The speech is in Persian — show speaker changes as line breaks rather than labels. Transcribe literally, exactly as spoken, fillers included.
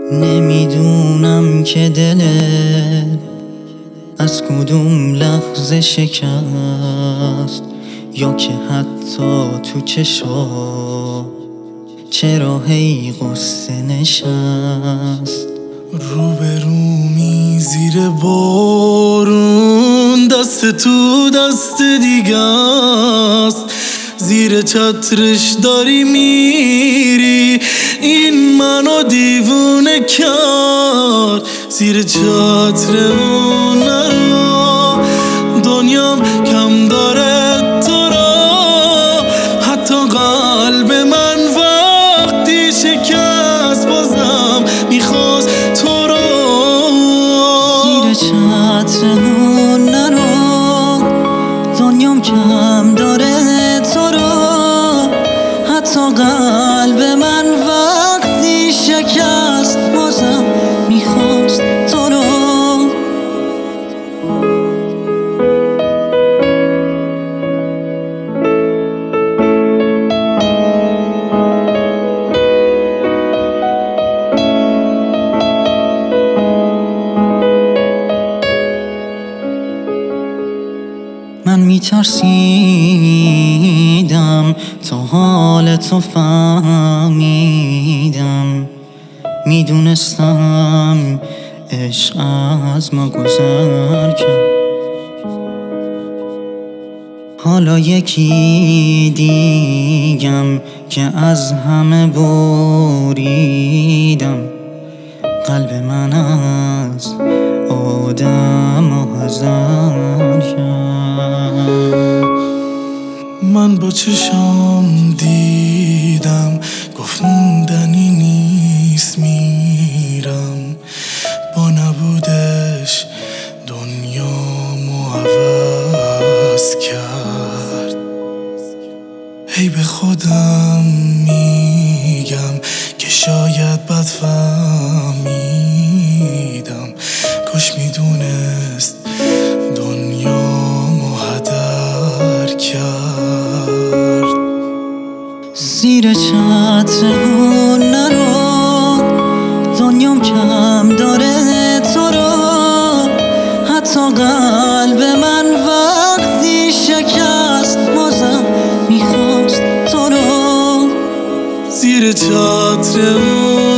نمیدونم که دلت از کدوم لحظه شکست، یا که حتی تو چشات چرا هی غصه نشست.
روبرومی زیر بارون، دست تو دست دیگه است، زیر چترش داری میری، این منو دیوونه کرد. زیر چتر اون نرو، دنیام کم داره تو را، حتی قلب من وقتی شکست بازم میخواست تو را.
زیر چتر اون نرو، دنیام کم داره تو را، حتی قلب من وقتی شکست بازم میخواست تو را. من میترسیدم تا حال تو فهمیدم، میدونستم عشق از ما گذر کرد. حالا یکی دیگم که از همه بریدم، قلب من از آدم حذر کرد.
من با چشام دیدم گفت موندنی نیست، میرم با نبودش دنیامو عوض کرد. هی به خودم میگم که شاید بد فهمیدم، کاش میدونست دنیامو هدر کرد.
زیر چتر اون نرو، دنیام کم داره تو را، حتی قلب من وقتی شکست بازم میخواست تو را.
زیر چتر اون